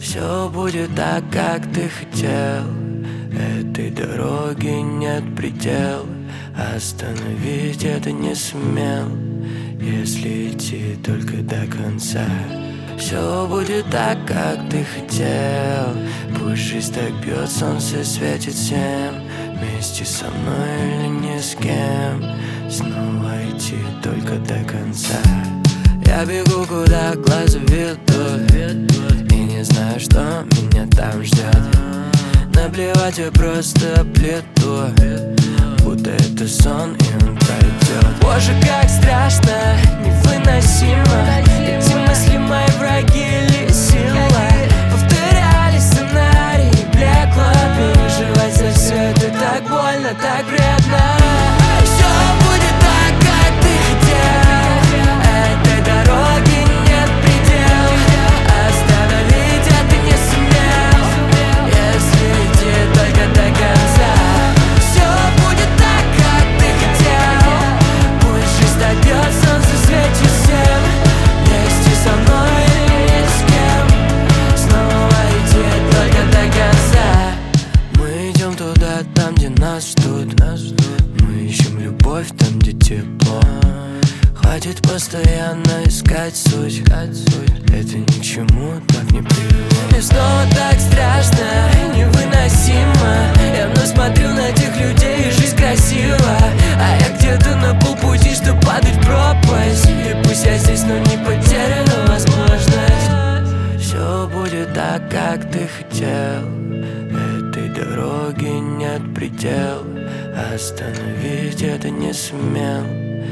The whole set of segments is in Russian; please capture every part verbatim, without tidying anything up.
Все будет так, как ты хотел. Этой дороги нет предела. Остановить это не сумел, если идти только до конца. Все будет так, как ты хотел. Пусть жизнь так бьет, солнце светит всем. Вместе со мной или ни с кем. Снова идти только до конца. Я бегу, куда глаза ведут, и не знаю, что меня там ждет. Наплевать, я просто плету, будто это сон, и он пройдет. Боже, как страшно, невыносимо. Эти мысли мои враги или сила. Повторяли сценарий, блекло. Переживать за все это так больно, так вредно. Все будет так, как ты хотел. Этой дороги нет предела. Остановить это не сумел, если идти только до конца. Все будет так, как ты хотел. Пусть жизнь так бьет, солнце светит всем. Вместе со мной или ни с кем. Снова идти только до конца. Мы идем туда, там, где нас ждут. Мы ищем любовь там, где тепло. Хватит постоянно искать суть. Это ни к чему так не привело. И снова так страшно, невыносимо. Я вновь смотрю на тех людей, и жизнь красива. А я где-то на полпути, чтоб падать в пропасть. И пусть я здесь, но не потеряна возможность. Все будет так, как ты хотел. Этой дороги нет предела. Остановить это не сумел,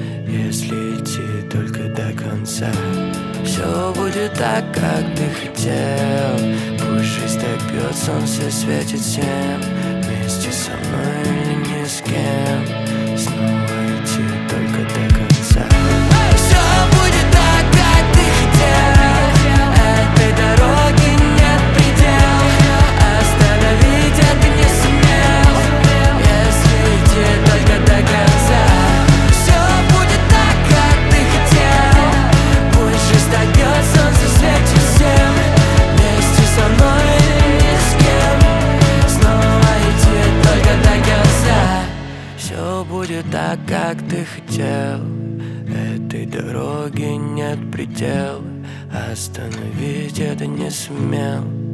если идти только до конца. Все будет так, как ты хотел. Пусть жизнь так бьет, солнце светит всем. Вместе со мной или ни с кем. Снова идти только до конца. Все будет так, как ты хотел. Этой дороги нет предела. Остановить это не сумел, если идти только до конца. Все будет так, как ты хотел. Пусть жизнь так бьет, солнце светит всем. Вместе со мной или ни с кем. Снова идти только до конца. Все будет так, как ты хотел. Этой дороги нет предела. Остановить это не сумел,